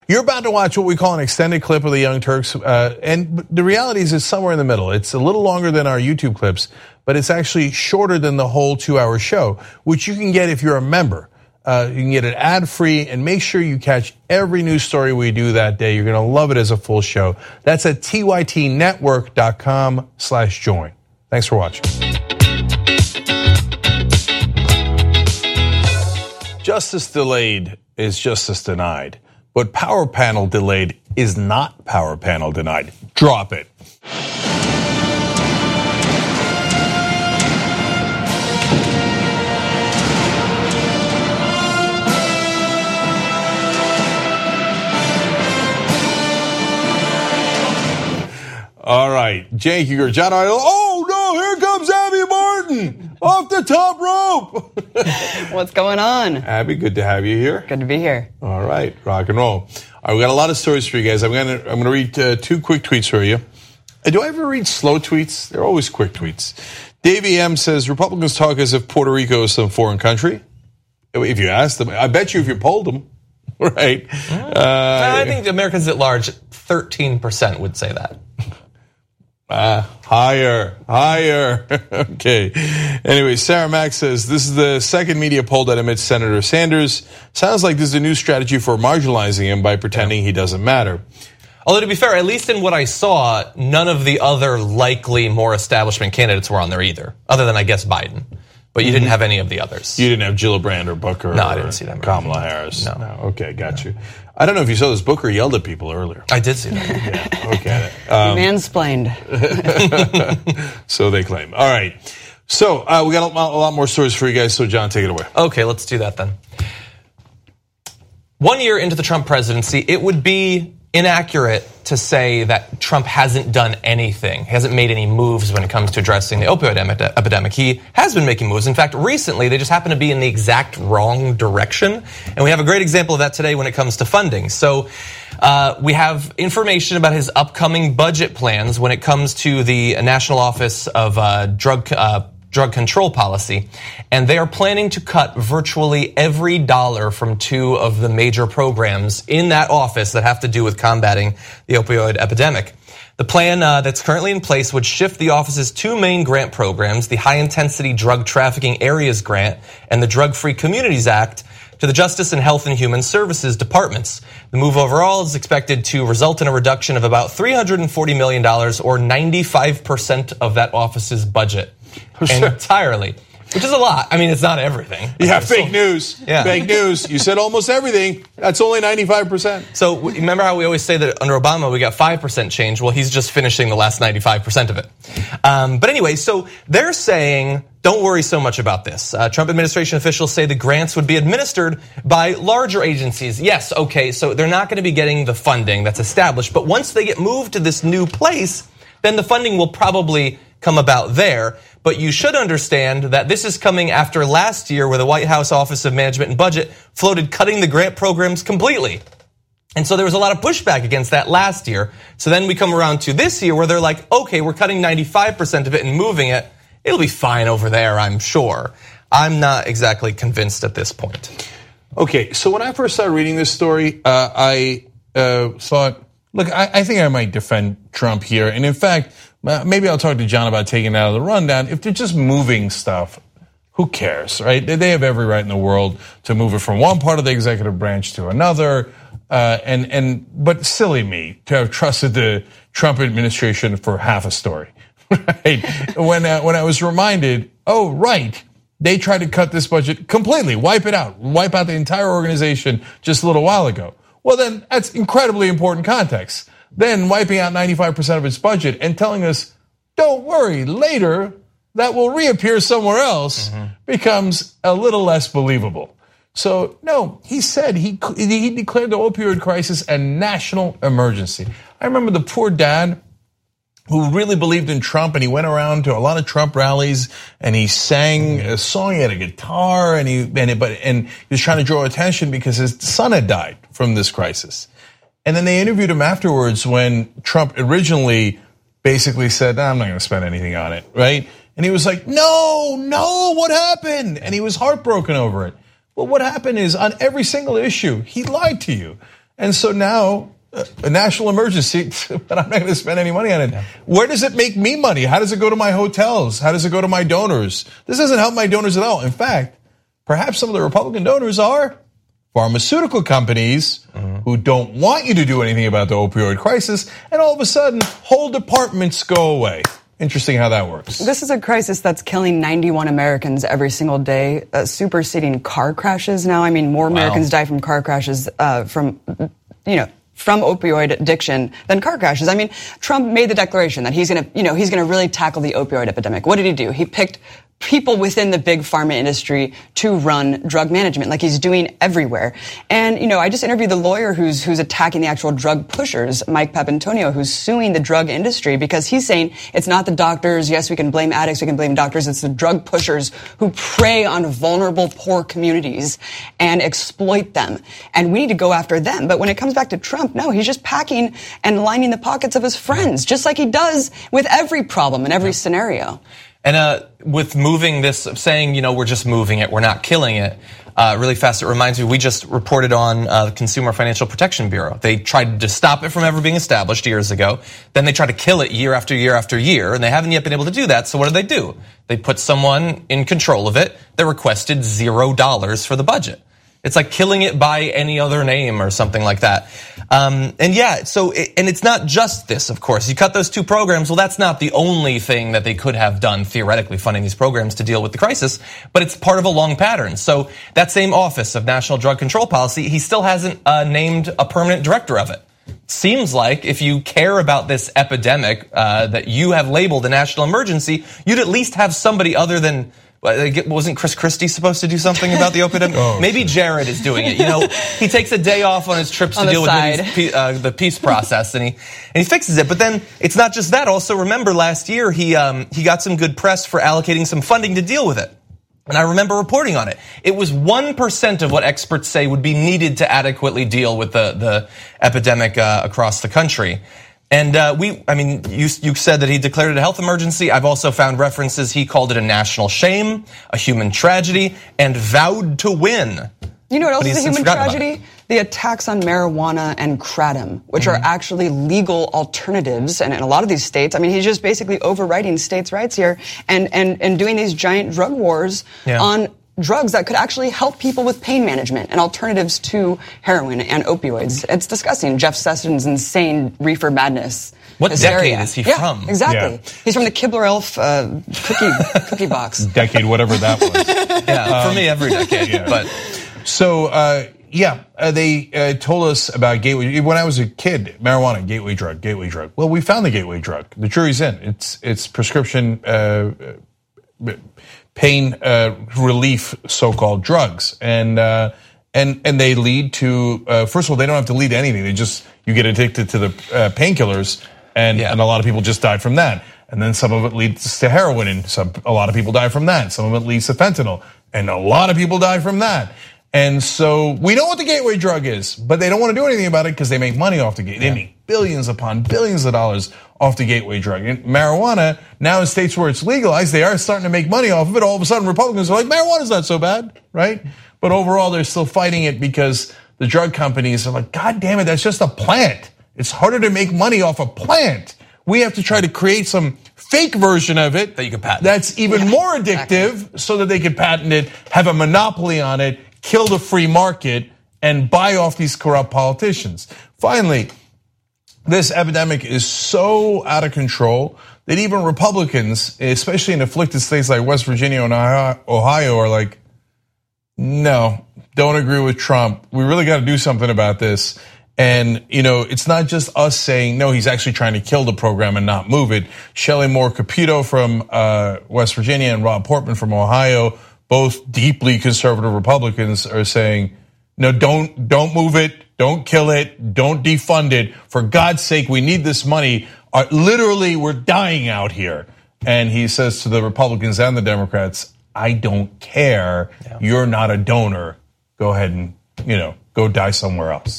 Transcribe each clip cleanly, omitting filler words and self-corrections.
You're about to watch what we call an extended clip of the Young Turks, and the reality is it's somewhere in the middle. It's a little longer than our YouTube clips, but it's actually shorter than the whole 2-hour show, which you can get if you're a member. You can get it ad-free, and make sure you catch every news story we do that day. You're gonna love it as a full show. That's at tytnetwork.com/join. Thanks for watching. Justice delayed is justice denied. But power panel delayed is not power panel denied. Drop it. All right, Cenk Uygur, John Idol. Oh no, here comes Abby Martin off the top rope. What's going on? Abby, good to have you here. Good to be here. All right, rock and roll. All right, we got a lot of stories for you guys. I'm gonna read 2 quick tweets for you. Do I ever read slow tweets? They're always quick tweets. Davey M says Republicans talk as if Puerto Rico is some foreign country. If you ask them, I bet you if you polled them, right? I think Americans at large, 13% would say that. Higher. Okay. Anyway, Sarah Mack says, this is the second media poll that admits Senator Sanders. Sounds like this is a new strategy for marginalizing him by pretending he doesn't matter. Although to be fair, at least in what I saw, none of the other likely more establishment candidates were on there either, other than I guess Biden. But you didn't have any of the others. You didn't have Gillibrand or Booker I didn't see them. Kamala Harris. No. Okay, got you. I don't know if you saw this. Booker yelled at people earlier. I did see that. Yeah, okay. Mansplained. So they claim. All right. So we got a lot more stories for you guys. So John, take it away. Okay, let's do that then. 1 year into the Trump presidency, it would be inaccurate to say that Trump hasn't done anything, hasn't made any moves when it comes to addressing the opioid epidemic. He has been making moves. In fact, recently, they just happen to be in the exact wrong direction. And we have a great example of that today when it comes to funding. So we have information about his upcoming budget plans when it comes to the National Office of Drug Control Policy, and they are planning to cut virtually every dollar from 2 of the major programs in that office that have to do with combating the opioid epidemic. The plan that's currently in place would shift the office's 2 main grant programs, the High Intensity Drug Trafficking Areas Grant and the Drug Free Communities Act, to the Justice and Health and Human Services departments. The move overall is expected to result in a reduction of about $340 million, or 95% of that office's budget. Entirely, which is a lot. I mean, it's not everything. Yeah, fake news. Yeah. Fake news. You said almost everything. That's only 95%. So remember how we always say that under Obama we got 5% change? Well, he's just finishing the last 95% of it. But anyway, so they're saying, don't worry so much about this. Trump administration officials say the grants would be administered by larger agencies. Yes, okay, so they're not going to be getting the funding that's established, but once they get moved to this new place, then the funding will probably come about there. But you should understand that this is coming after last year where the White House Office of Management and Budget floated cutting the grant programs completely. And so there was a lot of pushback against that last year. So then we come around to this year where they're like, okay, we're cutting 95% of it and moving it. It'll be fine over there, I'm sure. I'm not exactly convinced at this point. Okay, so when I first started reading this story, I thought, look, I think I might defend Trump here. And in fact, maybe I'll talk to John about taking it out of the rundown. If they're just moving stuff, who cares, right? They have every right in the world to move it from one part of the executive branch to another. But silly me to have trusted the Trump administration for half a story, right? When I was reminded, oh, right, they tried to cut this budget completely, wipe out the entire organization just a little while ago. Well, then that's incredibly important context. Then wiping out 95% of its budget and telling us, don't worry, later that will reappear somewhere else becomes a little less believable. So, no, he said he declared the opioid crisis a national emergency. I remember the poor dad who really believed in Trump, and he went around to a lot of Trump rallies, and he sang a song, he had a guitar, and he was trying to draw attention because his son had died from this crisis. And then they interviewed him afterwards when Trump originally basically said, I'm not going to spend anything on it, right? And he was like, no, what happened? And he was heartbroken over it. Well, what happened is on every single issue, he lied to you. And so now, a national emergency, but I'm not going to spend any money on it. Yeah. Where does it make me money? How does it go to my hotels? How does it go to my donors? This doesn't help my donors at all. In fact, perhaps some of the Republican donors are pharmaceutical companies who don't want you to do anything about the opioid crisis, and all of a sudden, whole departments go away. Interesting how that works. This is a crisis that's killing 91 Americans every single day, superseding car crashes now. I mean, more Americans die from car crashes from opioid addiction than car crashes. I mean, Trump made the declaration that he's going to really tackle the opioid epidemic. What did he do? He picked people within the big pharma industry to run drug management, like he's doing everywhere. And, I just interviewed the lawyer who's attacking the actual drug pushers, Mike Papantonio, who's suing the drug industry because he's saying it's not the doctors. Yes, we can blame addicts, we can blame doctors. It's the drug pushers who prey on vulnerable, poor communities and exploit them. And we need to go after them. But when it comes back to Trump, no, he's just packing and lining the pockets of his friends, just like he does with every problem and every scenario. And with moving this, saying, we're just moving it, we're not killing it, really fast, it reminds me, we just reported on the Consumer Financial Protection Bureau. They tried to stop it from ever being established years ago. Then they tried to kill it year after year after year, and they haven't yet been able to do that. So what do? They put someone in control of it that requested $0 for the budget. It's like killing it by any other name or something like that. And it's not just this, of course. You cut those two programs, well, that's not the only thing that they could have done, theoretically, funding these programs to deal with the crisis, but it's part of a long pattern. So that same Office of National Drug Control Policy, he still hasn't named a permanent director of it. Seems like if you care about this epidemic that you have labeled a national emergency, you'd at least have somebody other than... Wasn't Chris Christie supposed to do something about the opioid? Maybe Jared is doing it. He takes a day off on his trips to deal with the peace process, and he fixes it. But then it's not just that. Also, remember last year he got some good press for allocating some funding to deal with it. And I remember reporting on it. It was 1% of what experts say would be needed to adequately deal with the epidemic across the country. And you said that he declared it a health emergency. I've also found references. He called it a national shame, a human tragedy, and vowed to win. You know what else is a human tragedy? The attacks on marijuana and kratom, which are actually legal alternatives. And in a lot of these states, I mean, he's just basically overriding states' rights here and doing these giant drug wars on drugs that could actually help people with pain management and alternatives to heroin and opioids. It's disgusting. Jeff Sessions' insane reefer madness. What decade is he from? Exactly. Yeah. He's from the Kibler Elf cookie box. Decade, whatever that was. For me, every decade. Yeah. But so, they told us about gateway. When I was a kid, marijuana, gateway drug. Well, we found the gateway drug. The jury's in. It's prescription pain relief, so-called drugs, and they lead to. First of all, they don't have to lead to anything. You get addicted to the painkillers, and a lot of people just die from that. And then some of it leads to heroin, and a lot of people die from that. Some of it leads to fentanyl, and a lot of people die from that. And so we know what the gateway drug is, but they don't want to do anything about it because they make money off the gateway. They make billions upon billions of dollars off the gateway drug. And marijuana, now in states where it's legalized, they are starting to make money off of it. All of a sudden, Republicans are like, marijuana's not so bad, right? But overall, they're still fighting it because the drug companies are like, God damn it, that's just a plant. It's harder to make money off a plant. We have to try to create some fake version of it that you can patent. That's even more addictive so that they can patent it, have a monopoly on it, kill the free market, and buy off these corrupt politicians. Finally, this epidemic is so out of control that even Republicans, especially in afflicted states like West Virginia and Ohio, are like, no, don't agree with Trump. We really got to do something about this. And, it's not just us saying, no, he's actually trying to kill the program and not move it. Shelley Moore Capito from West Virginia and Rob Portman from Ohio, both deeply conservative Republicans, are saying, no, don't move it, don't kill it, don't defund it. For God's sake, we need this money. Literally, we're dying out here. And he says to the Republicans and the Democrats, I don't care. Yeah. You're not a donor. Go ahead and, go die somewhere else.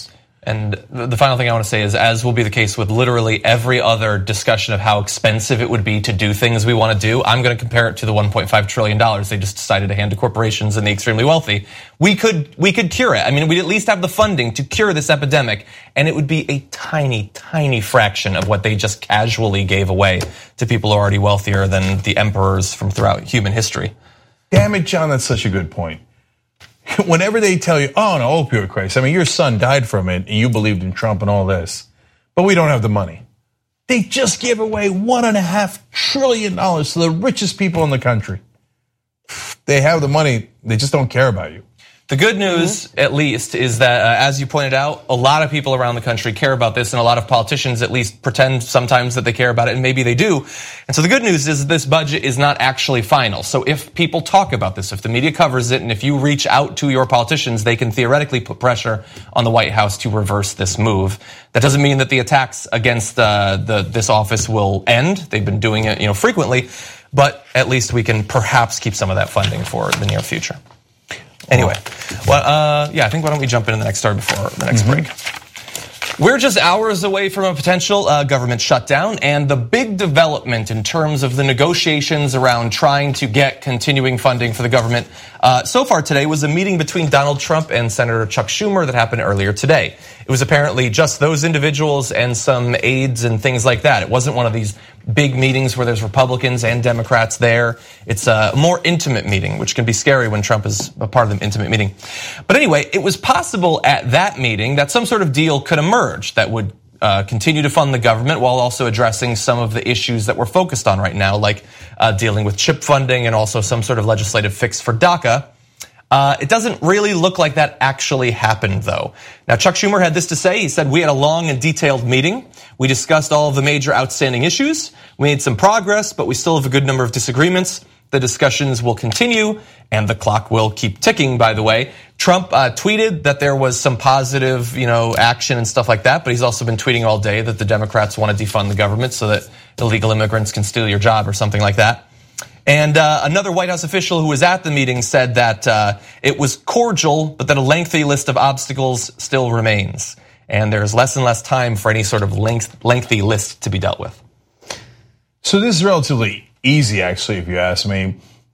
And the final thing I want to say is, as will be the case with literally every other discussion of how expensive it would be to do things we want to do, I'm going to compare it to the $1.5 trillion they just decided to hand to corporations and the extremely wealthy. We could cure it. I mean, we'd at least have the funding to cure this epidemic, and it would be a tiny, tiny fraction of what they just casually gave away to people already wealthier than the emperors from throughout human history. Damn it, John, that's such a good point. Whenever they tell you, oh, no, opioid crisis, I mean, your son died from it and you believed in Trump and all this, but we don't have the money. They just gave away $1.5 trillion to the richest people in the country. They have the money, they just don't care about you. The good news, at least, is that, as you pointed out, a lot of people around the country care about this, and a lot of politicians at least pretend sometimes that they care about it, and maybe they do. And so the good news is this budget is not actually final. So if people talk about this, if the media covers it, and if you reach out to your politicians, they can theoretically put pressure on the White House to reverse this move. That doesn't mean that the attacks against this office will end. They've been doing it, frequently, but at least we can perhaps keep some of that funding for the near future. Anyway, well, I think why don't we jump into the next story before the next break. We're just hours away from a potential government shutdown, and the big development in terms of the negotiations around trying to get continuing funding for the government so far today was a meeting between Donald Trump and Senator Chuck Schumer that happened earlier today. It was apparently just those individuals and some aides and things like that. It wasn't one of these big meetings where there's Republicans and Democrats there. It's a more intimate meeting, which can be scary when Trump is a part of the intimate meeting. But anyway, it was possible at that meeting that some sort of deal could emerge that would continue to fund the government while also addressing some of the issues that we're focused on right now, like dealing with CHIP funding and also some sort of legislative fix for DACA. It doesn't really look like that actually happened, though. Now, Chuck Schumer had this to say. He said, "We had a long and detailed meeting. We discussed all of the major outstanding issues. We made some progress, but we still have a good number of disagreements. The discussions will continue, and the clock will keep ticking," by the way. Trump tweeted that there was some positive, action and stuff like that, but he's also been tweeting all day that the Democrats want to defund the government so that illegal immigrants can steal your job or something like that. And another White House official who was at the meeting said that it was cordial, but that a lengthy list of obstacles still remains. And there's less and less time for any sort of lengthy list to be dealt with. So this is relatively easy, actually, if you ask me.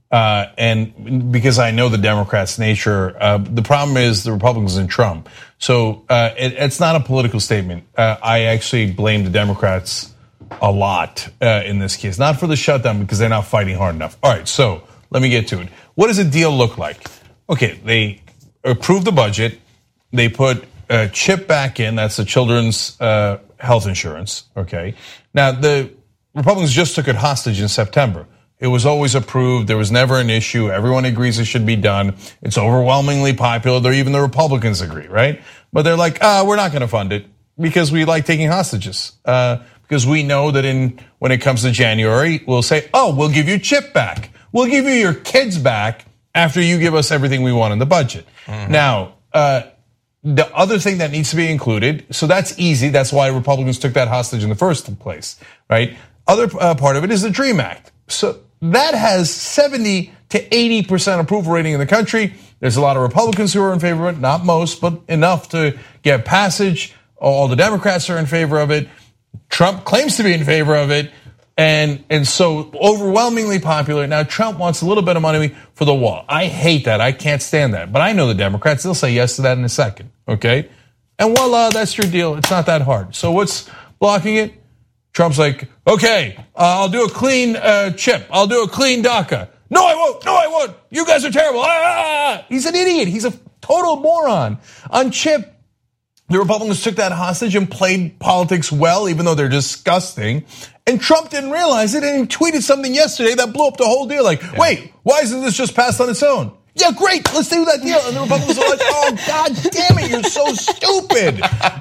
And because I know the Democrats' nature, the problem is the Republicans and Trump. So it's not a political statement. I actually blame the Democrats a lot in this case, not for the shutdown because they're not fighting hard enough. All right, so let me get to it. What does a deal look like? Okay, they approved the budget. They put CHIP back in. That's the children's health insurance. Okay, now the Republicans just took it hostage in September. It was always approved. There was never an issue. Everyone agrees it should be done. It's overwhelmingly popular. Even the Republicans agree, right? But they're like, we're not going to fund it because we like taking hostages. Because we know that when it comes to January, we'll say, we'll give you CHIP back. We'll give you your kids back after you give us everything we want in the budget. Mm-hmm. Now, the other thing that needs to be included, so that's easy. That's why Republicans took that hostage in the first place, right? Other part of it is the DREAM Act. So that has 70 to 80% approval rating in the country. There's a lot of Republicans who are in favor of it, not most, but enough to get passage. All the Democrats are in favor of it. Trump claims to be in favor of it, and so overwhelmingly popular. Now Trump wants a little bit of money for the wall. I hate that. I can't stand that. But I know the Democrats, they'll say yes to that in a second, okay? And voila, that's your deal. It's not that hard. So what's blocking it? Trump's like, okay, I'll do a clean CHIP. I'll do a clean DACA. No, I won't. No, I won't. You guys are terrible. He's an idiot. He's a total moron. On CHIP, the Republicans took that hostage and played politics well, even though they're disgusting. And Trump didn't realize it and he tweeted something yesterday that blew up the whole deal. Like, wait, why isn't this just passed on its own? Yeah, great, let's do that deal. And the Republicans are like, oh, God damn it, you're so stupid,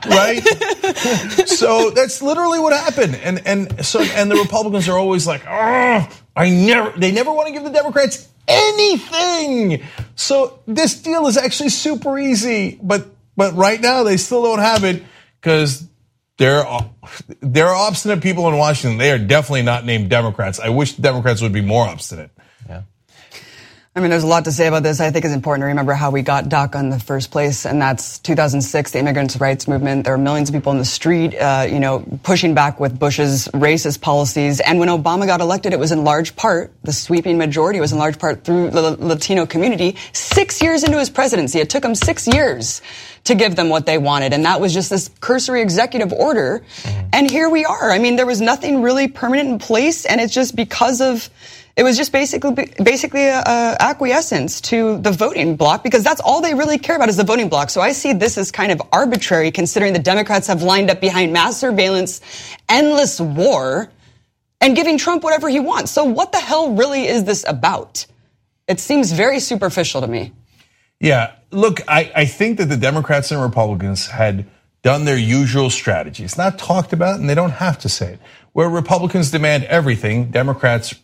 right? So that's literally what happened. And the Republicans are always like, they never want to give the Democrats anything. So this deal is actually super easy, but right now they still don't have it because there are obstinate people in Washington. They are definitely not named Democrats. I wish the Democrats would be more obstinate. I mean, there's a lot to say about this. I think it's important to remember how we got DACA in the first place, and that's 2006, the immigrants' rights movement. There were millions of people in the street, pushing back with Bush's racist policies. And when Obama got elected, it was in large part, the sweeping majority was in large part through the Latino community. 6 years into his presidency, it took him 6 years to give them what they wanted. And that was just this cursory executive order. And here we are. I mean, there was nothing really permanent in place, and it's just because of... It was just basically a acquiescence to the voting bloc, because that's all they really care about is the voting bloc. So I see this as kind of arbitrary, considering the Democrats have lined up behind mass surveillance, endless war, and giving Trump whatever he wants. So what the hell really is this about? It seems very superficial to me. Yeah, look, I think that the Democrats and Republicans had done their usual strategy. It's not talked about, and they don't have to say it. Where Republicans demand everything, Democrats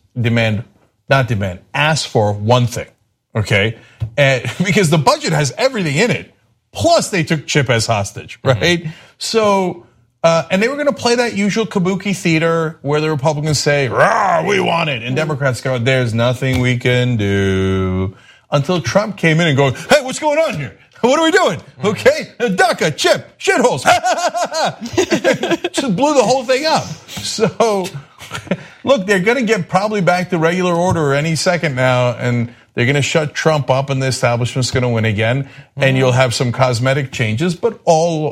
ask for one thing, okay? And because the budget has everything in it, plus they took Chip as hostage, right? So, and they were gonna play that usual kabuki theater where the Republicans say, "Rah, we want it," and Democrats go, "There's nothing we can do," until Trump came in and go, "Hey, what's going on here? What are we doing?" Okay, DACA, Chip, shitholes. Just blew the whole thing up. So, look, they're going to get probably back to regular order any second now, and they're going to shut Trump up, and the establishment's going to win again, and you'll have some cosmetic changes, but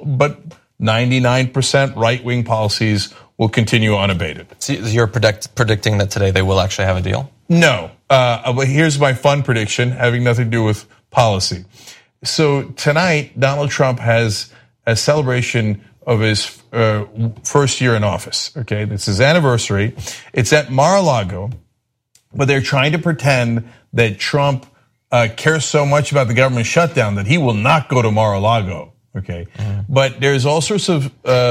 99% right-wing policies will continue unabated. So you're predicting that today they will actually have a deal? No, but here's my fun prediction, having nothing to do with policy. So tonight, Donald Trump has a celebration of his first year in office, okay? It's his anniversary. It's at Mar-a-Lago, but they're trying to pretend that Trump cares so much about the government shutdown that he will not go to Mar-a-Lago, okay? But there's all sorts of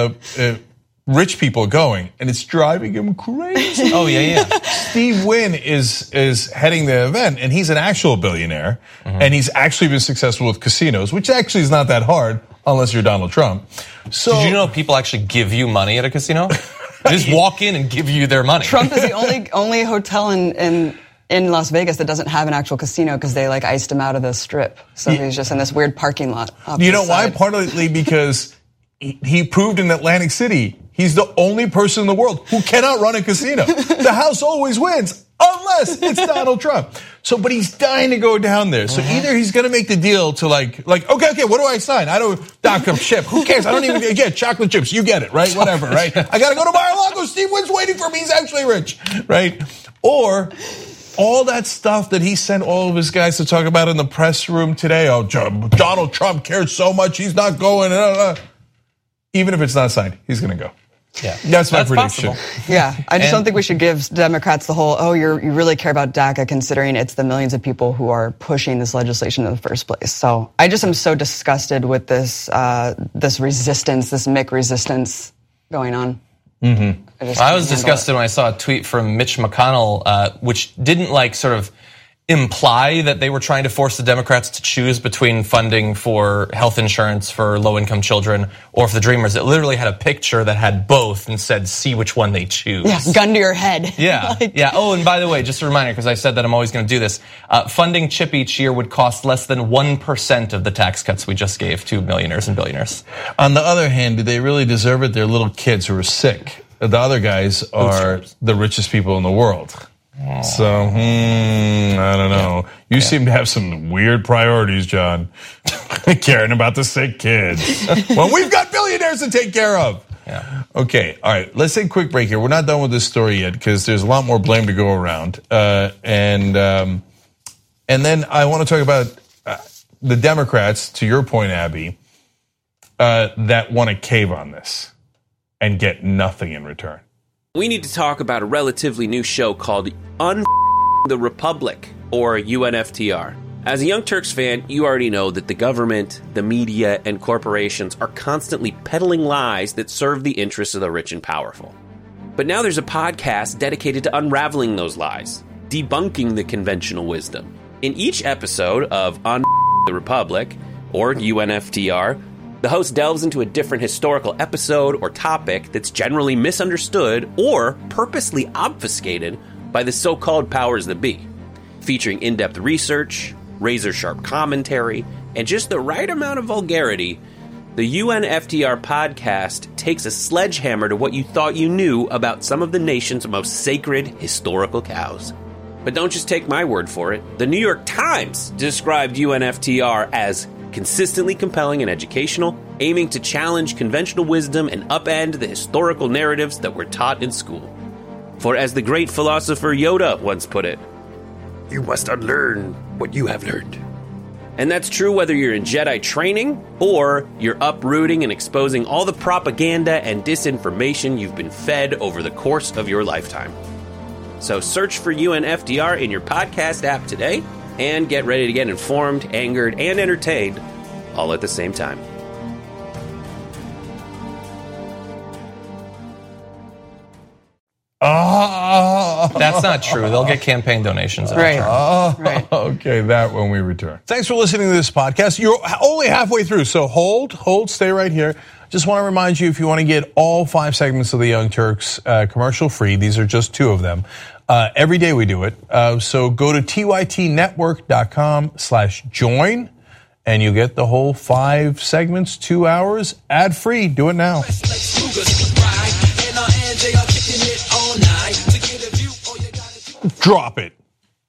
rich people going, and it's driving him crazy. Oh, yeah. Steve Wynn is heading the event, and he's an actual billionaire, and he's actually been successful with casinos, which actually is not that hard unless you're Donald Trump. So, did you know people actually give you money at a casino? They just walk in and give you their money. Trump is the only hotel in Las Vegas that doesn't have an actual casino, because they iced him out of the strip. So he's just in this weird parking lot. You know why? Partly because he proved in Atlantic City he's the only person in the world who cannot run a casino. The house always wins, unless it's Donald Trump. So, but he's dying to go down there. So either he's going to make the deal to okay, what do I sign? I don't, DACA, Chip, who cares? I don't even get chocolate chips. You get it, right? Whatever, right? I got to go to Mar-a-Lago. Steve Wynn's waiting for me. He's actually rich, right? Or all that stuff that he sent all of his guys to talk about in the press room today. Oh, Donald Trump cares so much, he's not going. Even if it's not signed, he's going to go. Yeah, that's my prediction. Possible. Yeah, I just don't think we should give Democrats the whole, you really care about DACA, considering it's the millions of people who are pushing this legislation in the first place. So I just am so disgusted with this resistance, this Mick resistance going on. I was disgusted when I saw a tweet from Mitch McConnell, which didn't sort of imply that they were trying to force the Democrats to choose between funding for health insurance for low-income children or for the Dreamers. It literally had a picture that had both and said, see which one they choose. Yeah, gun to your head. Yeah, yeah. Oh, and by the way, just a reminder, because I said that I'm always going to do this, funding CHIP each year would cost less than 1% of the tax cuts we just gave to millionaires and billionaires. On the other hand, do they really deserve it? They're little kids who are sick. The other guys are the richest people in the world. So, I don't know. You seem to have some weird priorities, John. Caring about the sick kids. Well, we've got billionaires to take care of. Yeah. Okay, all right. Let's take a quick break here. We're not done with this story yet because there's a lot more blame to go around. And then I want to talk about the Democrats, to your point, Abby, that want to cave on this and get nothing in return. We need to talk about a relatively new show called the Republic, or UNFTR. As a Young Turks fan, you already know that the government, the media, and corporations are constantly peddling lies that serve the interests of the rich and powerful. But now there's a podcast dedicated to unraveling those lies, debunking the conventional wisdom. In each episode of the Republic, or UNFTR, the host delves into a different historical episode or topic that's generally misunderstood or purposely obfuscated by the so-called powers that be. Featuring in-depth research, razor-sharp commentary, and just the right amount of vulgarity, the UNFTR podcast takes a sledgehammer to what you thought you knew about some of the nation's most sacred historical cows. But don't just take my word for it. The New York Times described UNFTR as consistently compelling and educational, aiming to challenge conventional wisdom and upend the historical narratives that were taught in school. For as the great philosopher Yoda once put it, "You must unlearn what you have learned." And that's true whether you're in Jedi training or you're uprooting and exposing all the propaganda and disinformation you've been fed over the course of your lifetime. So search for UNFTR in your podcast app today and get ready to get informed, angered, and entertained all at the same time. That's not true. They'll get campaign donations. Right. Right. Okay, that when we return. Thanks for listening to this podcast. You're only halfway through, so hold, stay right here. Just want to remind you, if you want to get all 5 segments of the Young Turks commercial free, these are just 2 of them. Every day we do it. So go to tytnetwork.com/join and you get the whole 5 segments, 2 hours, ad free. Do it now. Drop it.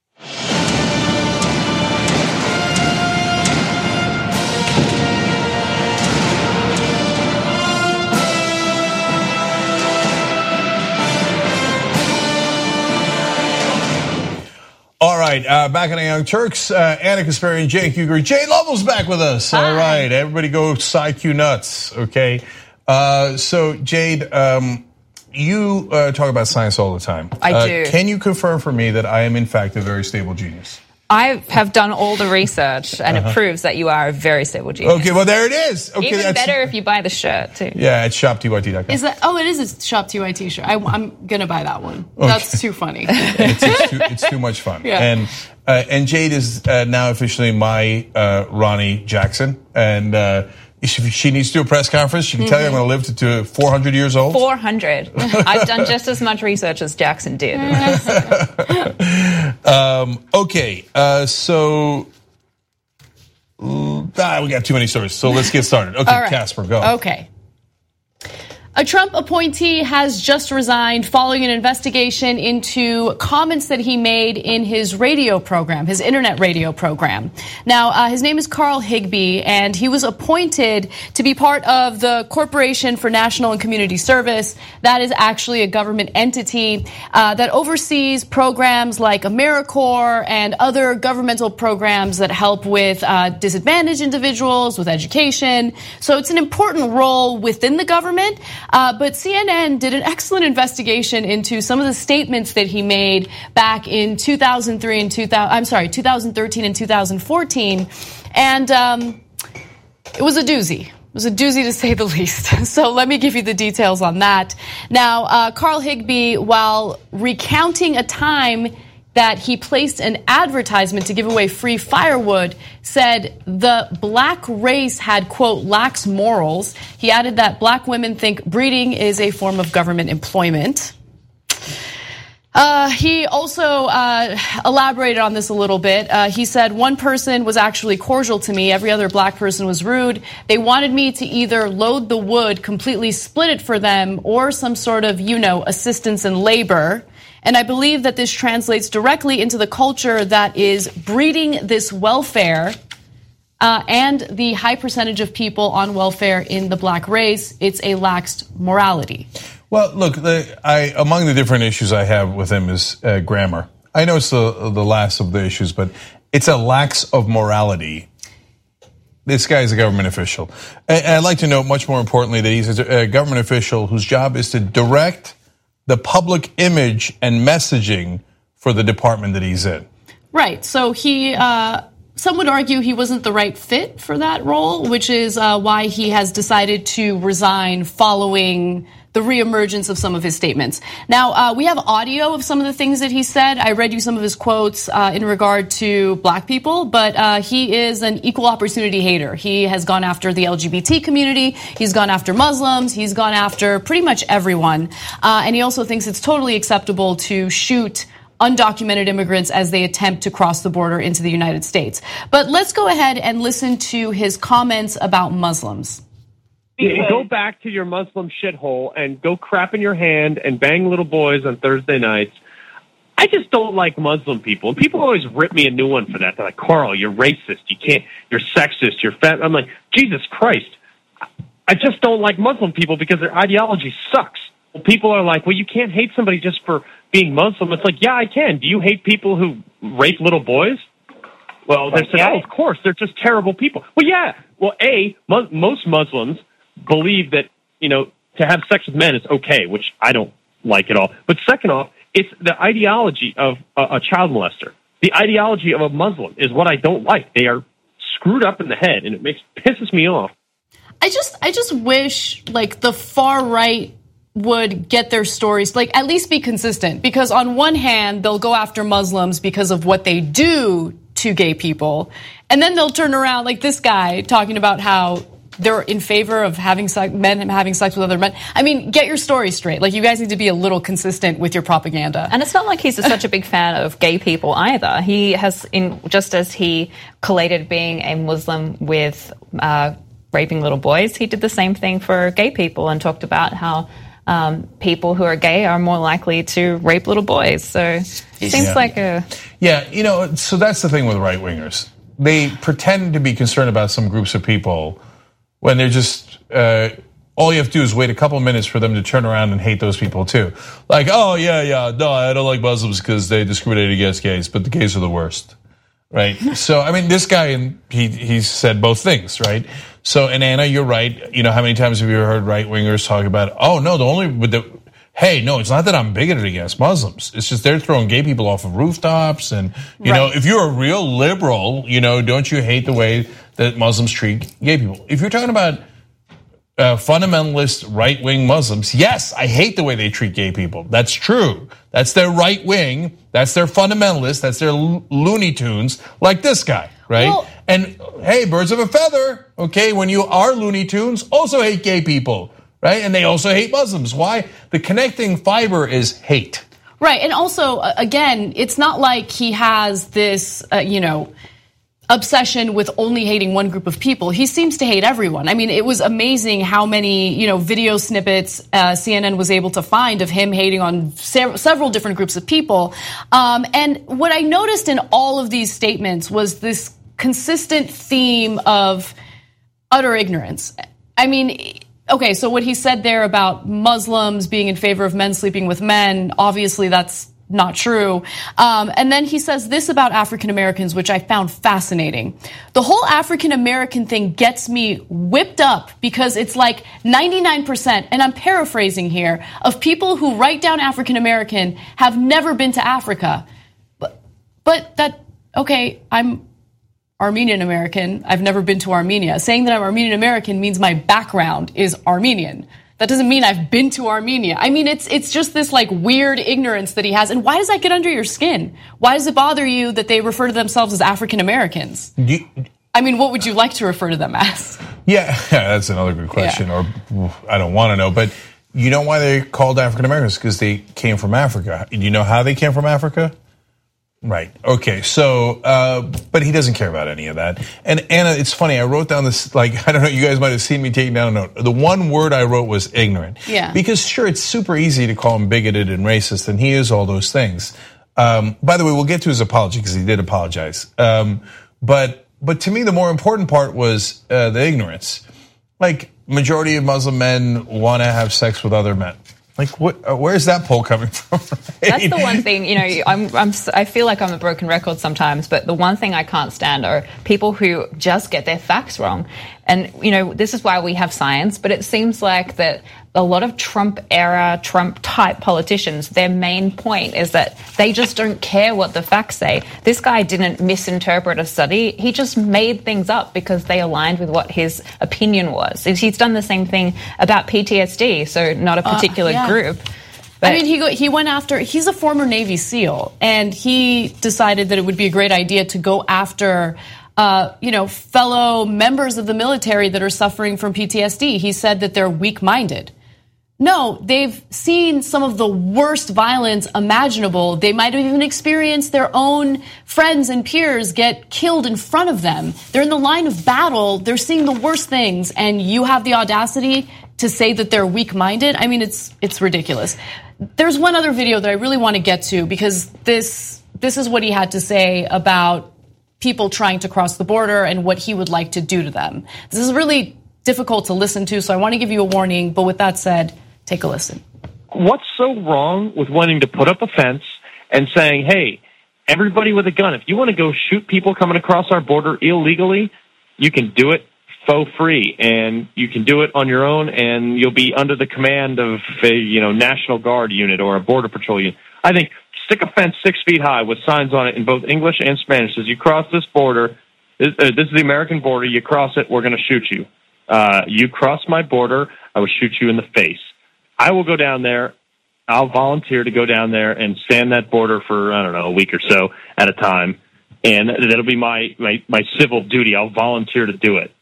All right, back on the Young Turks, Anna Kasparian, Jake Uger. Jay Lovell's back with us. Hi. All right, everybody go PsyQ nuts, okay? So, Jade, you talk about science all the time. I do. Can you confirm for me that I am, in fact, a very stable genius? I have done all the research, and it proves that you are a very stable genius. Okay, well, there it is. Okay, even better if you buy the shirt, too. Yeah, at shoptyt.com. Is that? Oh, it is a ShopTYT shirt. I'm going to buy that one. Okay. That's too funny. It's too much fun. Yeah. And Jade is now officially my Ronnie Jackson, and if she needs to do a press conference, she can tell you I'm going to live to 400 years old. 400. I've done just as much research as Jackson did. Okay, so we got too many stories, so let's get started. Okay, right. Casper, go. Okay. A Trump appointee has just resigned following an investigation into comments that he made in his radio program, his internet radio program. Now, his name is Carl Higbie, and he was appointed to be part of the Corporation for National and Community Service. That is actually a government entity that oversees programs like AmeriCorps and other governmental programs that help with disadvantaged individuals, with education. So it's an important role within the government. But CNN did an excellent investigation into some of the statements that he made back in 2013 and 2014, and it was a doozy. It was a doozy to say the least. So let me give you the details on that. Now, Carl Higbie, while recounting a time that he placed an advertisement to give away free firewood, said the black race had, quote, lax morals. He added that black women think breeding is a form of government employment. He also elaborated on this a little bit. He said, one person was actually cordial to me. Every other black person was rude. They wanted me to either load the wood, completely split it for them, or some sort of, assistance in labor. And I believe that this translates directly into the culture that is breeding this welfare and the high percentage of people on welfare in the black race. It's a laxed morality. Well, look, among the different issues I have with him is grammar. I know it's the last of the issues, but it's a lax of morality. This guy is a government official. And I'd like to note, much more importantly, that he's a government official whose job is to direct the public image and messaging for the department that he's in. Right. So some would argue he wasn't the right fit for that role, which is why he has decided to resign following the reemergence of some of his statements. Now, we have audio of some of the things that he said. I read you some of his quotes in regard to black people, but he is an equal opportunity hater. He has gone after the LGBT community. He's gone after Muslims. He's gone after pretty much everyone. And he also thinks it's totally acceptable to shoot undocumented immigrants as they attempt to cross the border into the United States. But let's go ahead and listen to his comments about Muslims. Go back to your Muslim shithole and go crap in your hand and bang little boys on Thursday nights. I just don't like Muslim people. And people always rip me a new one for that. They're like, Carl, you're racist. You're sexist. You're fat. I'm like, Jesus Christ. I just don't like Muslim people because their ideology sucks. Well, people are like, well, you can't hate somebody just for being Muslim. It's like, yeah, I can. Do you hate people who rape little boys? Well, they said, oh, of course, they're just terrible people. Well, yeah. Well, most Muslims believe that, to have sex with men is okay, which I don't like at all. But second off, it's the ideology of a child molester. The ideology of a Muslim is what I don't like. They are screwed up in the head, and it pisses me off. I just wish the far right would get their stories, at least be consistent. Because on one hand, they'll go after Muslims because of what they do to gay people, and then they'll turn around like this guy talking about how they're in favor of men having sex with other men. I mean, get your story straight. You guys need to be a little consistent with your propaganda. And it's not like he's such a big fan of gay people either. He has, just as he collated being a Muslim with raping little boys, he did the same thing for gay people and talked about how people who are gay are more likely to rape little boys. So it seems like a... Yeah, so that's the thing with right-wingers. They pretend to be concerned about some groups of people when they're just, all you have to do is wait a couple minutes for them to turn around and hate those people too. Like, oh, yeah, no, I don't like Muslims because they discriminate against gays, but the gays are the worst, right? So, I mean, this guy, he said both things, right? So, and Anna, you're right. How many times have you heard right-wingers talk about, oh, no, hey, no, it's not that I'm bigoted against Muslims. It's just they're throwing gay people off of rooftops. And, if you're a real liberal, don't you hate the way that Muslims treat gay people? If you're talking about fundamentalist right-wing Muslims, yes, I hate the way they treat gay people. That's true. That's their right wing. That's their fundamentalist. That's their Looney Tunes, like this guy, right? Well, and hey, birds of a feather, okay, when you are Looney Tunes, also hate gay people. Right, and they also hate Muslims. Why? The connecting fiber is hate. Right, and also, again, it's not like he has this, obsession with only hating one group of people. He seems to hate everyone. I mean, it was amazing how many, video snippets CNN was able to find of him hating on several different groups of people. And what I noticed in all of these statements was this consistent theme of utter ignorance. I mean, okay, so what he said there about Muslims being in favor of men sleeping with men, obviously that's not true. And then he says this about African Americans, which I found fascinating. The whole African American thing gets me whipped up because it's like 99%, and I'm paraphrasing here, of people who write down African American have never been to Africa. But I'm Armenian American. I've never been to Armenia. Saying that I'm Armenian American means my background is Armenian. That doesn't mean I've been to Armenia. I mean, it's just this weird ignorance that he has. And why does that get under your skin? Why does it bother you that they refer to themselves as African Americans? I mean, what would you like to refer to them as? Yeah, that's another good question. Yeah. Or I don't want to know, but you know why they're called African Americans? Because they came from Africa. Do you know how they came from Africa? Right. Okay. So, but he doesn't care about any of that. And Anna, it's funny. I wrote down this, I don't know, you guys might have seen me taking down a note. The one word I wrote was ignorant. Yeah. Because sure, it's super easy to call him bigoted and racist, and he is all those things. By the way, we'll get to his apology because he did apologize. But to me, the more important part was the ignorance. Majority of Muslim men want to have sex with other men. Where's that poll coming from? That's the one thing, I feel like I'm a broken record sometimes, but the one thing I can't stand are people who just get their facts wrong. And, this is why we have science, but it seems like that a lot of Trump-era, Trump-type politicians, their main point is that they just don't care what the facts say. This guy didn't misinterpret a study. He just made things up because they aligned with what his opinion was. He's done the same thing about PTSD, so not a particular group. But I mean, he went after, he's a former Navy SEAL, and he decided that it would be a great idea to go after fellow members of the military that are suffering from PTSD. He said that they're weak-minded. No, they've seen some of the worst violence imaginable. They might have even experienced their own friends and peers get killed in front of them. They're in the line of battle. They're seeing the worst things, and you have the audacity to say that they're weak-minded. I mean, it's ridiculous. There's one other video that I really want to get to, because this is what he had to say about people trying to cross the border and what he would like to do to them. This is really difficult to listen to, so I want to give you a warning. But with that said, take a listen. What's so wrong with wanting to put up a fence and saying, hey, everybody with a gun, if you want to go shoot people coming across our border illegally, you can do it for free, and you can do it on your own, and you'll be under the command of a National Guard unit or a Border Patrol unit. I think stick a fence 6 feet high with signs on it in both English and Spanish. Says, you cross this border, this is the American border, you cross it, we're going to shoot you. You cross my border, I will shoot you in the face. I will go down there. I'll volunteer to go down there and stand that border for, I don't know, a week or so at a time. And that'll be my civil duty. I'll volunteer to do it.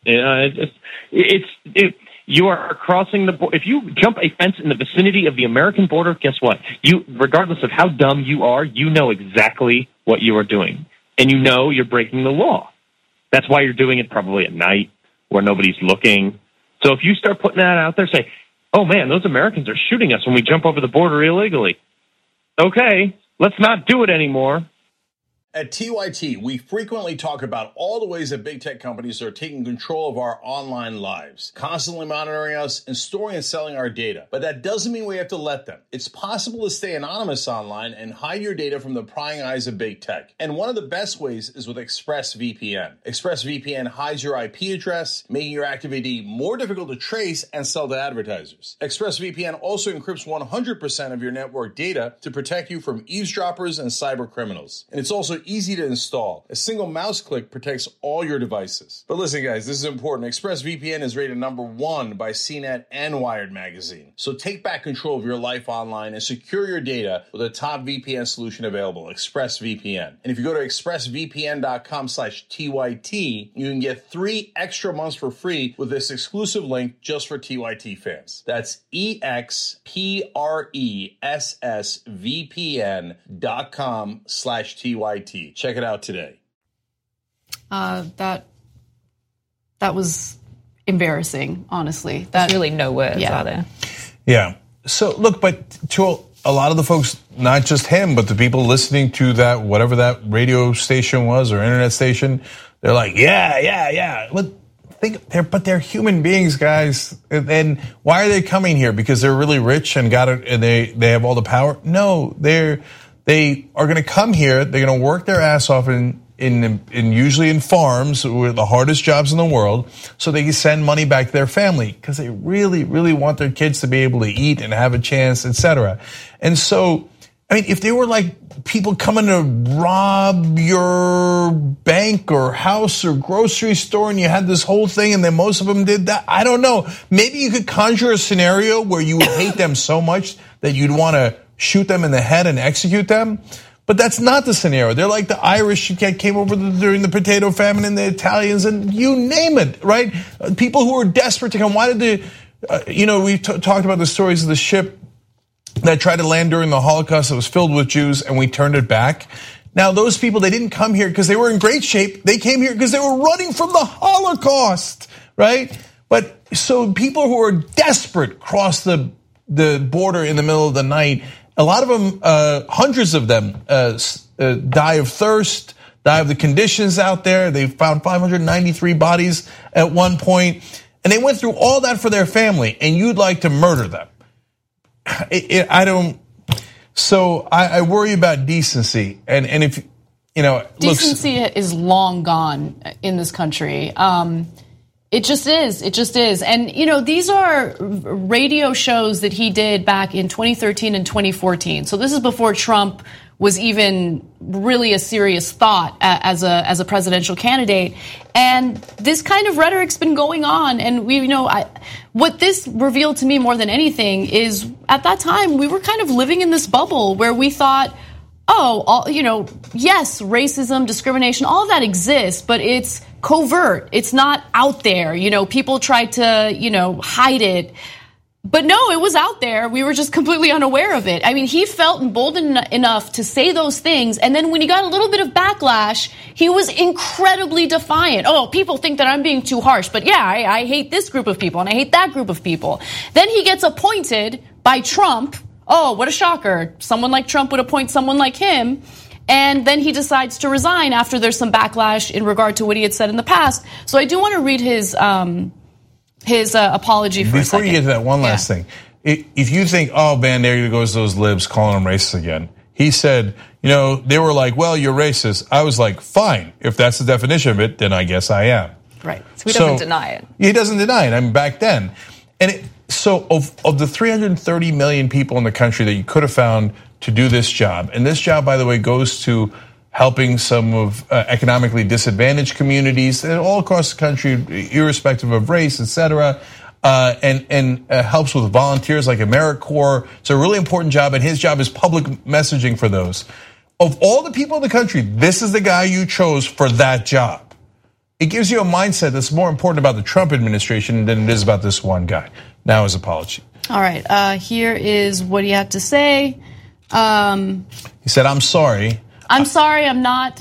You are crossing the border. If you jump a fence in the vicinity of the American border, guess what? Regardless of how dumb you are, you know exactly what you are doing. And you know you're breaking the law. That's why you're doing it probably at night where nobody's looking. So if you start putting that out there, say, oh, man, those Americans are shooting us when we jump over the border illegally. Okay, let's not do it anymore. At TYT, we frequently talk about all the ways that big tech companies are taking control of our online lives, constantly monitoring us and storing and selling our data. But that doesn't mean we have to let them. It's possible to stay anonymous online and hide your data from the prying eyes of big tech. And one of the best ways is with ExpressVPN. ExpressVPN hides your IP address, making your activity more difficult to trace and sell to advertisers. ExpressVPN also encrypts 100% of your network data to protect you from eavesdroppers and cyber criminals. And it's also easy to install. A single mouse click protects all your devices. But listen, guys, this is important. ExpressVPN is rated #1 by CNET and Wired Magazine. So take back control of your life online and secure your data with a top VPN solution available, ExpressVPN. And if you go to expressvpn.com/TYT, you can get 3 extra months for free with this exclusive link just for TYT fans. That's expressvpn.com/TYT. Check it out today. That was embarrassing, honestly. There's really no words, are there? Yeah. So look, but to a lot of the folks, not just him, but the people listening to that, whatever that radio station was or internet station, they're like, yeah. But they're human beings, guys. And why are they coming here? Because they're really rich and got it, and they have all the power? No, they are going to come here. They're going to work their ass off in usually in farms with the hardest jobs in the world, so they can send money back to their family because they really, really want their kids to be able to eat and have a chance, etc. And so, I mean, if they were like people coming to rob your bank or house or grocery store, and you had this whole thing, and then most of them did that, I don't know. Maybe you could conjure a scenario where you would hate them so much that you'd want to shoot them in the head and execute them. But that's not the scenario. They're like the Irish that came over during the potato famine, and the Italians, and you name it, right? People who were desperate to come. Why did we talked about the stories of the ship that tried to land during the Holocaust that was filled with Jews, and we turned it back. Now, those people, they didn't come here because they were in great shape. They came here because they were running from the Holocaust, right? But so people who are desperate cross the border in the middle of the night. A lot of them, hundreds of them, die of thirst, die of the conditions out there. They found 593 bodies at one point, and they went through all that for their family, and you'd like to murder them. I worry about decency, and if, decency is long gone in this country. It just is. And, these are radio shows that he did back in 2013 and 2014. So this is before Trump was even really a serious thought as a presidential candidate. And this kind of rhetoric's been going on. And what this revealed to me more than anything is at that time we were kind of living in this bubble where we thought, yes, racism, discrimination, all of that exists, but it's covert. It's not out there. People try to, hide it. But no, it was out there. We were just completely unaware of it. I mean, he felt emboldened enough to say those things. And then when he got a little bit of backlash, he was incredibly defiant. Oh, people think that I'm being too harsh. But yeah, I hate this group of people and I hate that group of people. Then he gets appointed by Trump. Oh, what a shocker. Someone like Trump would appoint someone like him. And then he decides to resign after there's some backlash in regard to what he had said in the past. So I do want to read his apology for a second. Before you get to that, one last thing. If you think, oh man, there goes those libs calling them racist again. He said, they were like, well, you're racist. I was like, fine. If that's the definition of it, then I guess I am. Right. So he doesn't deny it. He doesn't deny it. I mean, back then. And so of the 330 million people in the country that you could have found to do this job, and this job, by the way, goes to helping some of economically disadvantaged communities all across the country, irrespective of race, et cetera, and helps with volunteers like AmeriCorps. It's a really important job, and his job is public messaging for those. Of all the people in the country, this is the guy you chose for that job. It gives you a mindset that's more important about the Trump administration than it is about this one guy. Now his apology. All right, here is what he had to say. He said, I'm sorry. I'm sorry. I'm not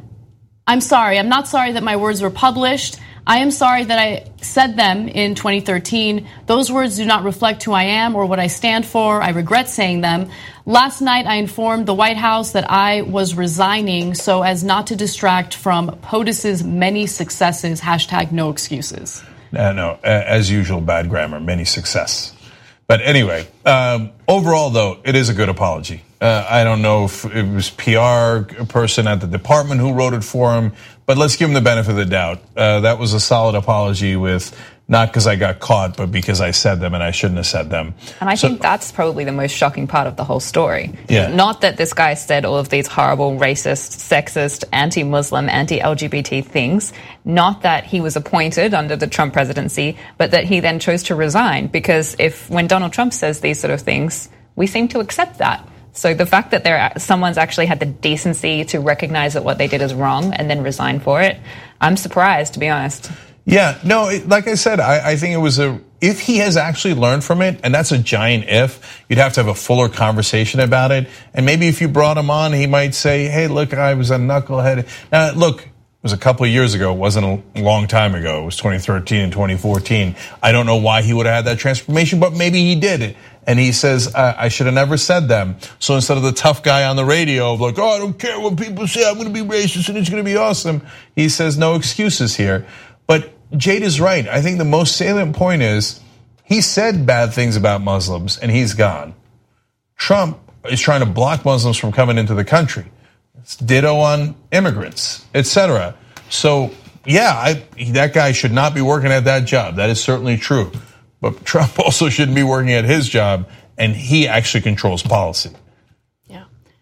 sorry that my words were published. I am sorry that I said them in 2013. Those words do not reflect who I am or what I stand for. I regret saying them. Last night, I informed the White House that I was resigning so as not to distract from POTUS's many successes. # no excuses. No, as usual, bad grammar, many success. But anyway, overall, though, it is a good apology. I don't know if it was PR person at the department who wrote it for him, but let's give him the benefit of the doubt. That was a solid apology with not because I got caught, but because I said them and I shouldn't have said them. And I think that's probably the most shocking part of the whole story. Yeah. Not that this guy said all of these horrible, racist, sexist, anti-Muslim, anti-LGBT things. Not that he was appointed under the Trump presidency, but that he then chose to resign. Because when Donald Trump says these sort of things, we seem to accept that. So the fact that someone's actually had the decency to recognize that what they did is wrong and then resign for it, I'm surprised, to be honest. Yeah, no, like I said, I think it was if he has actually learned from it, and that's a giant if, you'd have to have a fuller conversation about it. And maybe if you brought him on, he might say, hey, look, I was a knucklehead. Now, look, it was a couple of years ago. It wasn't a long time ago. It was 2013 and 2014. I don't know why he would have had that transformation, but maybe he did. And he says, I should have never said them. So instead of the tough guy on the radio of like, oh, I don't care what people say, I'm going to be racist and it's going to be awesome. He says, no excuses here. But Jade is right. I think the most salient point is he said bad things about Muslims and he's gone. Trump is trying to block Muslims from coming into the country. It's ditto on immigrants, et cetera. So, yeah, that guy should not be working at that job. That is certainly true. But Trump also shouldn't be working at his job, and he actually controls policy. Yeah.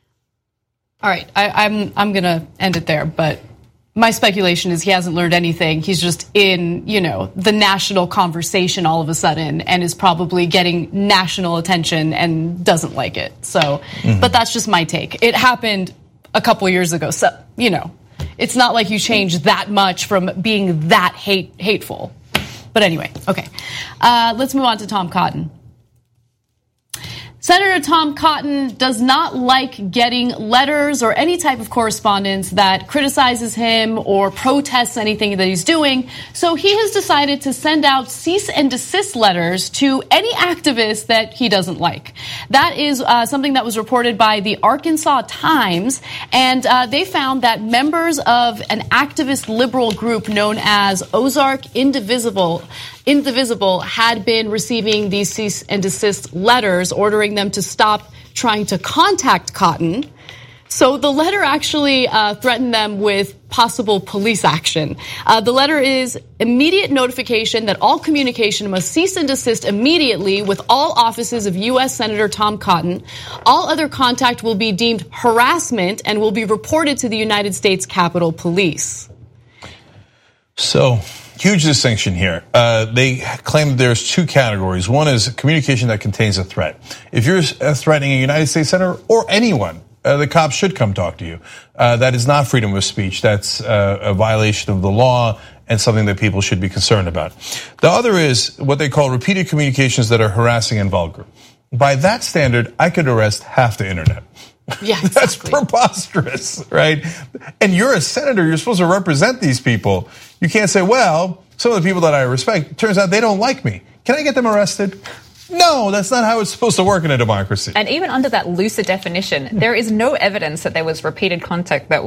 All right, I'm going to end it there, but my speculation is he hasn't learned anything. He's just in, the national conversation all of a sudden and is probably getting national attention and doesn't like it. So, but that's just my take. It happened a couple years ago, so, it's not like you changed that much from being that hateful. But anyway, okay. Let's move on to Tom Cotton. Senator Tom Cotton does not like getting letters or any type of correspondence that criticizes him or protests anything that he's doing. So he has decided to send out cease and desist letters to any activist that he doesn't like. That is something that was reported by the Arkansas Times. And they found that members of an activist liberal group known as Ozark Indivisible had been receiving these cease and desist letters ordering them to stop trying to contact Cotton. So the letter actually threatened them with possible police action. The letter is immediate notification that all communication must cease and desist immediately with all offices of U.S. Senator Tom Cotton. All other contact will be deemed harassment and will be reported to the United States Capitol Police. So, huge distinction here. They claim that there's two categories. One is communication that contains a threat. If you're threatening a United States senator or anyone, the cops should come talk to you. That is not freedom of speech. That's a violation of the law, and something that people should be concerned about. The other is what they call repeated communications that are harassing and vulgar. By that standard, I could arrest half the internet. Yeah, exactly. That's preposterous, right? And you're a senator, you're supposed to represent these people. You can't say, well, some of the people that I respect, it turns out they don't like me. Can I get them arrested? No, that's not how it's supposed to work in a democracy. And even under that looser definition, there is no evidence that there was repeated contact that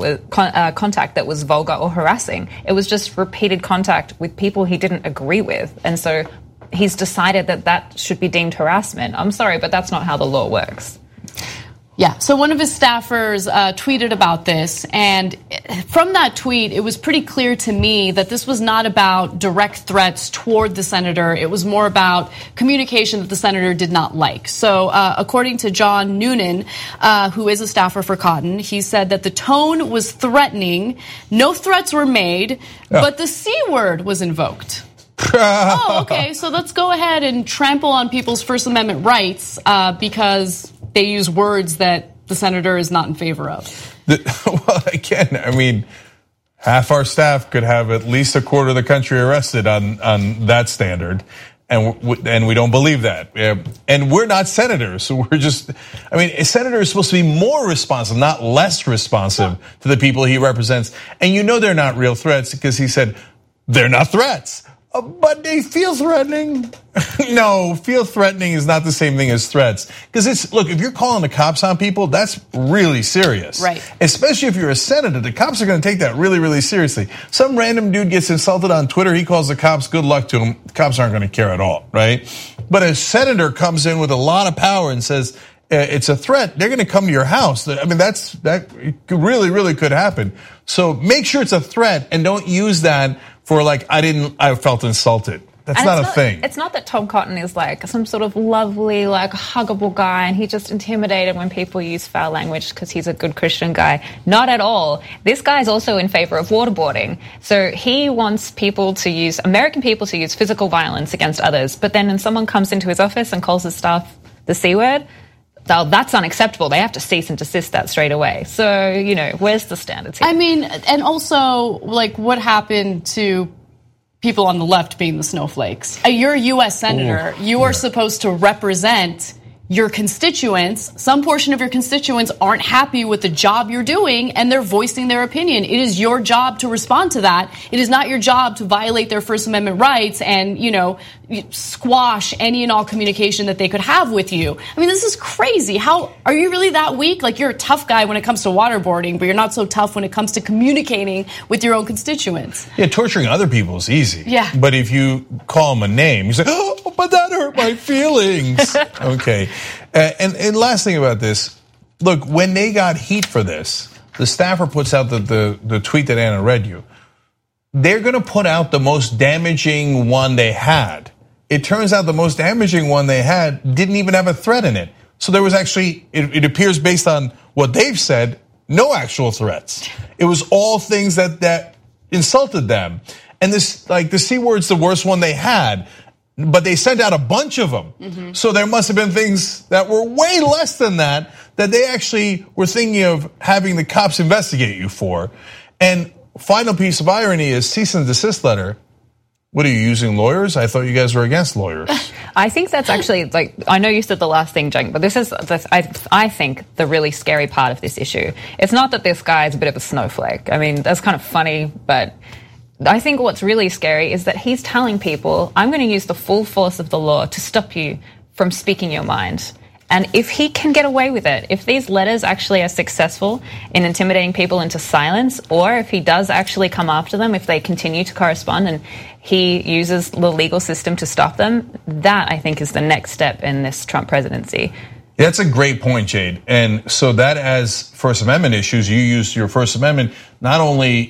was vulgar or harassing. It was just repeated contact with people he didn't agree with. And so he's decided that should be deemed harassment. I'm sorry, but that's not how the law works. Yeah, so one of his staffers tweeted about this, and from that tweet, it was pretty clear to me that this was not about direct threats toward the senator. It was more about communication that the senator did not like. So according to John Noonan, who is a staffer for Cotton, he said that the tone was threatening, no threats were made, but the C word was invoked. Oh, okay, so let's go ahead and trample on people's First Amendment rights because they use words that the senator is not in favor of. Well, again, I mean, half our staff could have at least a quarter of the country arrested on that standard, and we don't believe that. And we're not senators, so we're just, I mean, a senator is supposed to be more responsive, not less responsive to the people he represents. And you know they're not real threats because he said they're not threats. But they feel threatening. No, feel threatening is not the same thing as threats. Because look, if you're calling the cops on people, that's really serious. Right. Especially if you're a senator, the cops are going to take that really, really seriously. Some random dude gets insulted on Twitter, he calls the cops, good luck to him. The cops aren't going to care at all, right? But a senator comes in with a lot of power and says, it's a threat, they're going to come to your house. I mean, that really, really could happen. So make sure it's a threat and don't use that for like, I felt insulted. That's not a thing. It's not that Tom Cotton is like some sort of lovely, like huggable guy and he just intimidated when people use foul language because he's a good Christian guy. Not at all. This guy is also in favor of waterboarding. So he wants American people to use physical violence against others. But then when someone comes into his office and calls his staff the C word, that's unacceptable. They have to cease and desist that straight away. So, where's the standards here? I mean, and also, like, what happened to people on the left being the snowflakes? You're a U.S. senator. You are supposed to represent your constituents. Some portion of your constituents aren't happy with the job you're doing and they're voicing their opinion. It is your job to respond to that. It is not your job to violate their First Amendment rights and, squash any and all communication that they could have with you. I mean, this is crazy. How are you really that weak? Like, you're a tough guy when it comes to waterboarding, but you're not so tough when it comes to communicating with your own constituents. Yeah, torturing other people is easy. Yeah. But if you call them a name, you say, oh, but that hurt my feelings. Okay. And last thing about this, look, when they got heat for this, the staffer puts out the tweet that Anna read you. They're going to put out the most damaging one they had. It turns out the most damaging one they had didn't even have a threat in it. So there was actually, it appears based on what they've said, no actual threats. It was all things that insulted them. And this, like, the C word's the worst one they had. But they sent out a bunch of them. Mm-hmm. So there must have been things that were way less than that they actually were thinking of having the cops investigate you for. And final piece of irony is cease and desist letter. What are you using, lawyers? I thought you guys were against lawyers. I think that's actually, like, I know you said the last thing, Junk, but this is, I think, the really scary part of this issue. It's not that this guy is a bit of a snowflake. I mean, that's kind of funny, but I think what's really scary is that he's telling people, I'm going to use the full force of the law to stop you from speaking your mind. And if he can get away with it, if these letters actually are successful in intimidating people into silence, or if he does actually come after them, if they continue to correspond and he uses the legal system to stop them, that I think is the next step in this Trump presidency. That's a great point, Jade. And so that as First Amendment issues, you use your First Amendment not only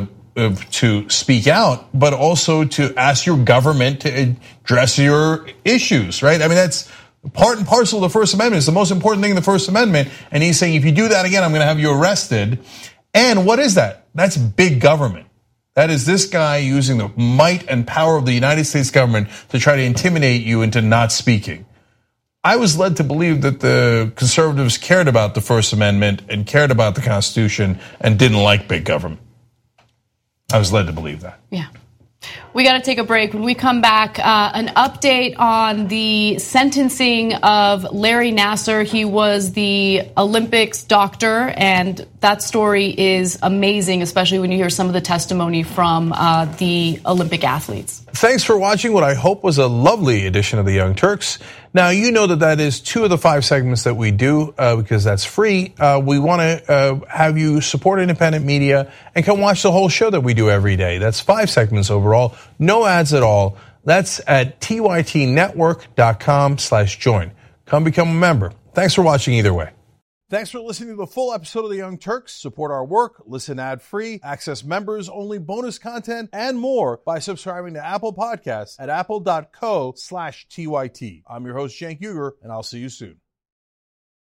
to speak out, but also to ask your government to address your issues, right? I mean, that's part and parcel of the First Amendment. It's the most important thing in the First Amendment. And he's saying, if you do that again, I'm going to have you arrested. And what is that? That's big government. That is this guy using the might and power of the United States government to try to intimidate you into not speaking. I was led to believe that the conservatives cared about the First Amendment and cared about the Constitution and didn't like big government. I was led to believe that. Yeah. We got to take a break. When we come back, an update on the sentencing of Larry Nassar. He was the Olympics doctor, and that story is amazing, especially when you hear some of the testimony from the Olympic athletes. Thanks for watching what I hope was a lovely edition of the Young Turks. Now, you know that is 2 of the 5 segments that we do because that's free. We want to have you support independent media and come watch the whole show that we do every day. That's 5 segments overall, no ads at all. That's at tytnetwork.com/join. Come become a member. Thanks for watching either way. Thanks for listening to the full episode of The Young Turks. Support our work, listen ad-free, access members-only bonus content, and more by subscribing to Apple Podcasts at apple.co/TYT. I'm your host, Cenk Uygur, and I'll see you soon.